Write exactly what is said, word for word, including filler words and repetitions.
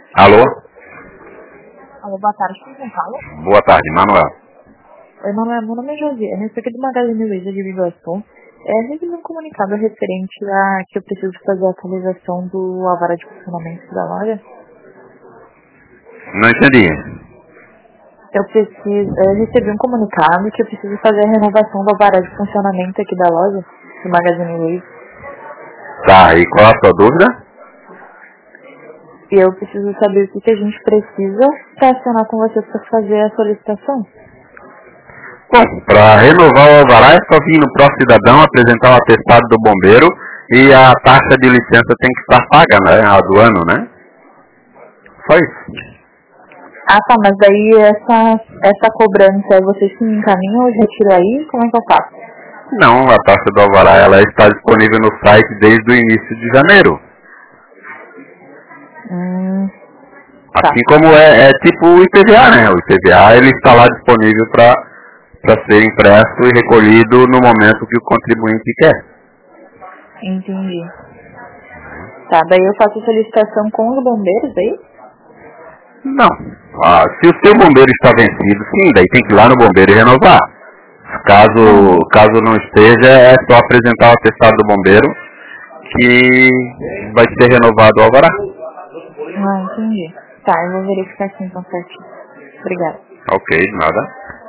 Alô? Alô, boa tarde, quem fala? Boa tarde, Manuel. Oi, Manuel, meu nome é Josi, eu recebi do Magazine Luiza de Vivação. É, recebi um comunicado referente a que eu preciso fazer a atualização do alvará de funcionamento da loja. Não entendi. Eu preciso, eu recebi um comunicado que eu preciso fazer a renovação do alvará de funcionamento aqui da loja, do Magazine Luiza. Tá, e qual a sua dúvida? E eu preciso saber o que, que a gente precisa para acionar com vocês para fazer a solicitação. Bom, para renovar o alvará é só vir no próprio cidadão, apresentar o atestado do bombeiro e a taxa de licença tem que estar paga, né? A do ano, né? Só isso. Ah, tá, mas daí essa, essa cobrança é vocês que me encaminham ou eu retiro aí? Como é que eu faço? Não, a taxa do alvará ela está disponível no site desde o início de janeiro. Hum, tá. Assim como é, é tipo o I P V A, né? O I P V A ele está lá disponível para para ser impresso e recolhido no momento que o contribuinte quer. Entendi. Tá, daí eu faço solicitação com os bombeiros aí? Não. Ah, se o seu bombeiro está vencido, sim, daí tem que ir lá no bombeiro e renovar. Caso, Hum. caso não esteja, é só apresentar o atestado do bombeiro que vai ser renovado o alvará. Ah, entendi. Tá, eu vou verificar aqui então certinho. Obrigada. Ok, nada.